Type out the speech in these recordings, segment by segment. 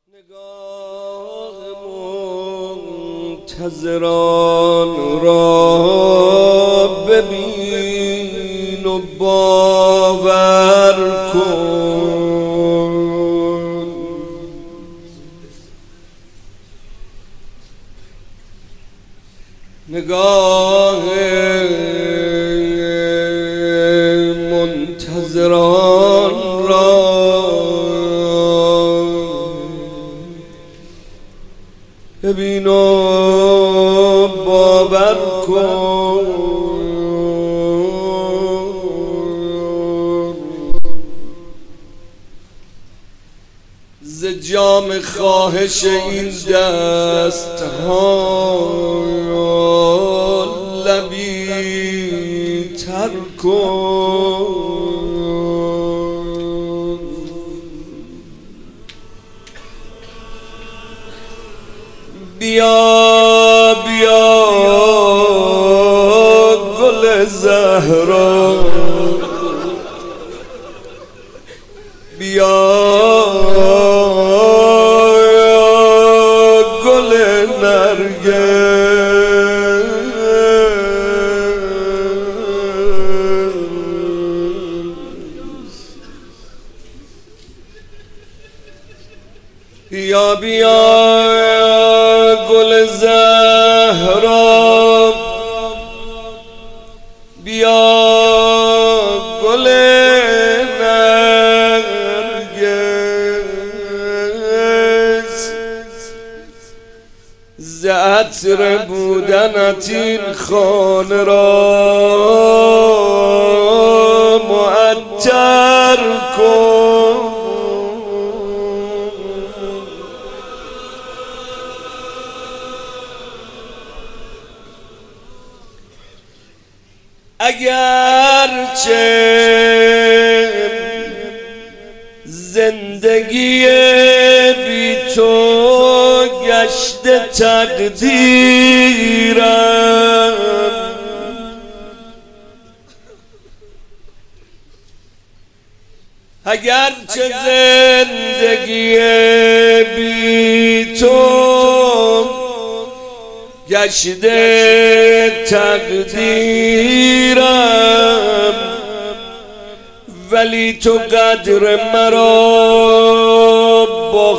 نگاه منتظران را ببین و باور کن. نگاه منتظران را ببین و باور کن. ز جام خواهش این دست ها لبی تر کن. بیا بیا گل زهرا، بیا گل نرگس، بیا بیا گل زهرا، بیا گل نرگس. ز عطر بودنت این خانه را معطر کن. اگرچه زندگی بی تو گشته تقدیرم، اگرچه زندگی بی تو گشته تقدیرم، ولی تو قدر مرا با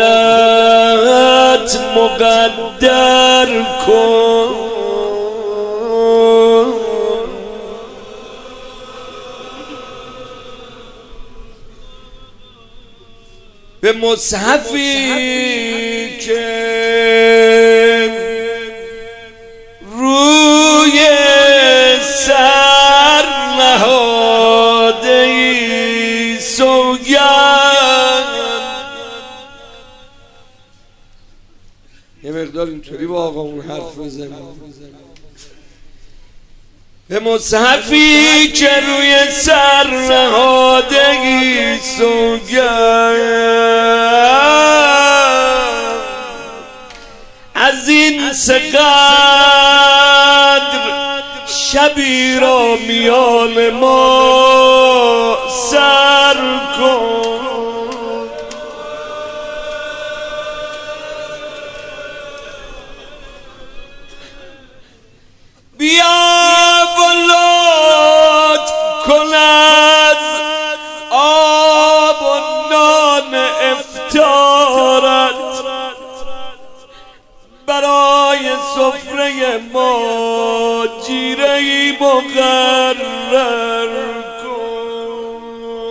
خودت مقدر کن. به مصحفی که روی سر نهاده ای سوگند. یه مقدار اینطوری با آقامون حرف بزنیم. به مصحفی که روی سر نهاده ای سوگند، از این سقدر شبی را میان ما سر کن. بیا و لطف کن از آب و نان افطارت برای سفره ما جیره‌ای مقرر کن.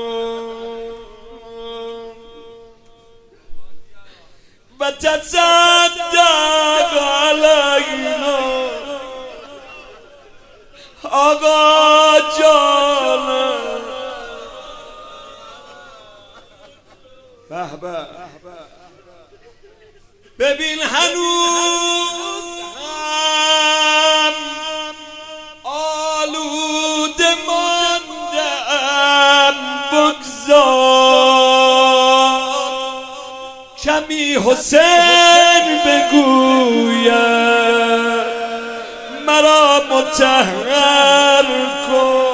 و تصدق علینا آقا جانم. به به ببین هنوز هم آلوده ماندم، بگذار کمی حسین بگوید مرا مطهر کن.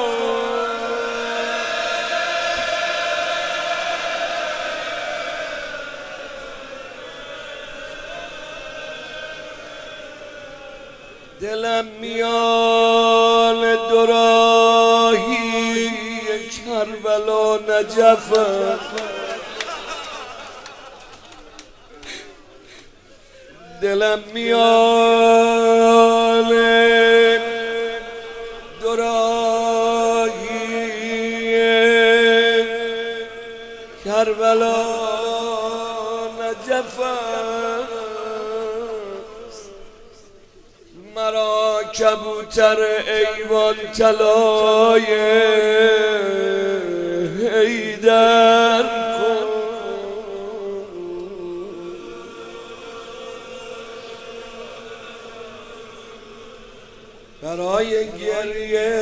دلم میان دو راهی کربلا نجف، دلم میان دو راهی کربلا نجف، مرا کبوتر ایوان طلای حیدر کن. برای گریه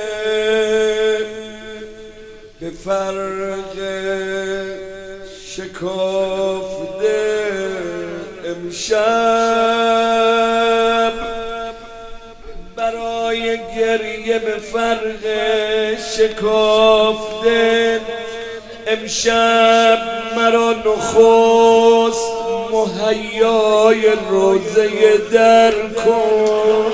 به فرق شکافته امشب، برای گریه به فرق شکافته امشب، مرا نخست مهیای روزه در کن.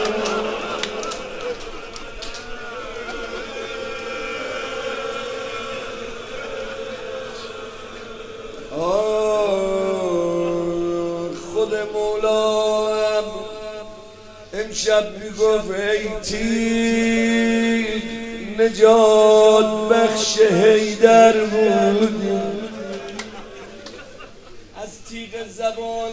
خود مولاهم امشب میگفت ای تیر نجات بخش حیدر بودی، از تیغ زبان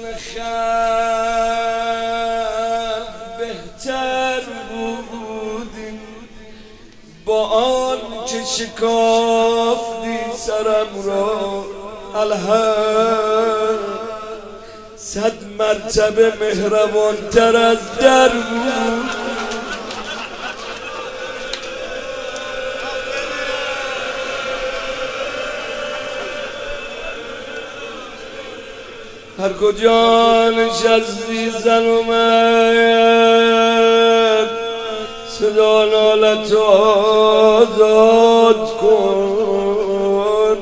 خلق بهتر بودی، با آن که شکافتی سرم را الحق 100 مرتبه مهربان تر از در بود. هر کجا نشستی زن اومد صدا نالت آزاد کن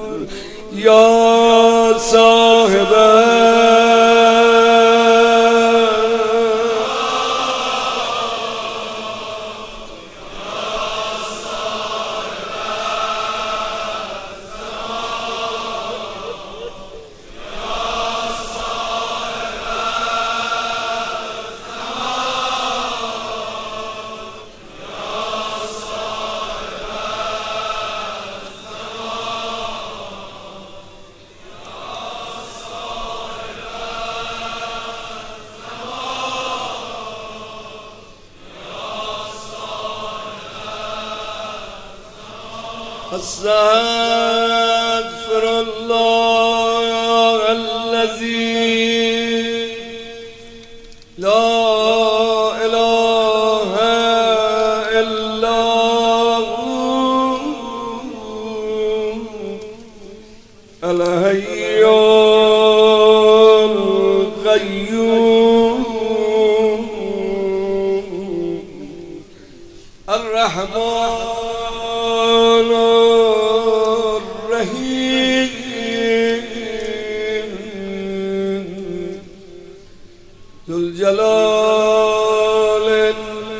یا صاحبه. استغفر الله الذي لا اله الا هو الحي القيوم الرحمن ذو الجلال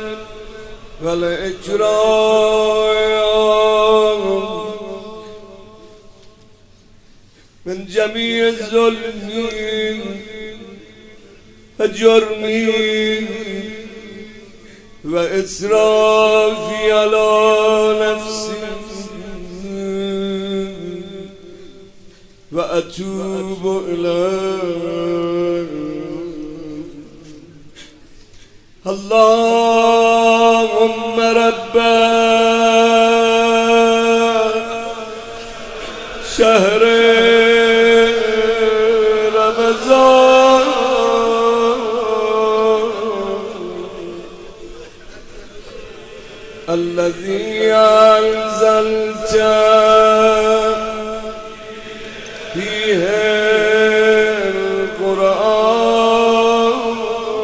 والإكرام من جميع الظلم وجرمي وإسرافي على نفسي وأتوب إليه. اللهم رب شهر رمضان الذي أنزلت فيه القرآن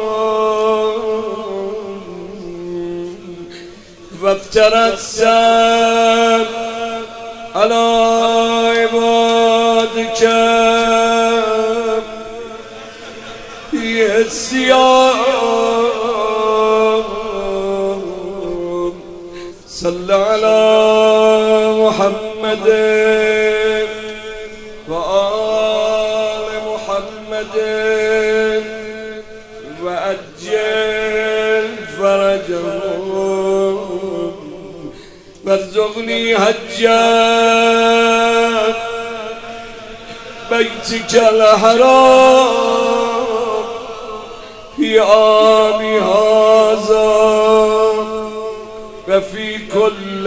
وافترست على عبادك في الصيام صل على محمد وآل محمد وأجل فرجهم وارزقني حجا بيتك الحرام في عام هذا وفي كل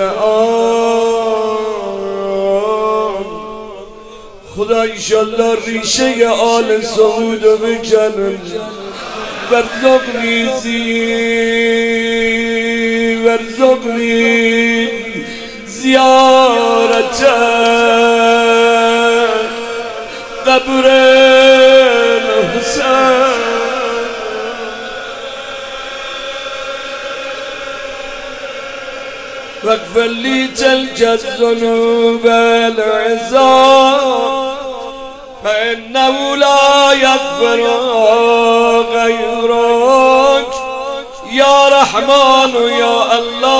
آن. خدا انشالله ریشه آل سعود بکنن. وارزقني وارزقني زيارة قبر الحسين واغفر لي تلك الذنوب العظام فإنه لا يغفر غيرك يا رحمن يا الله.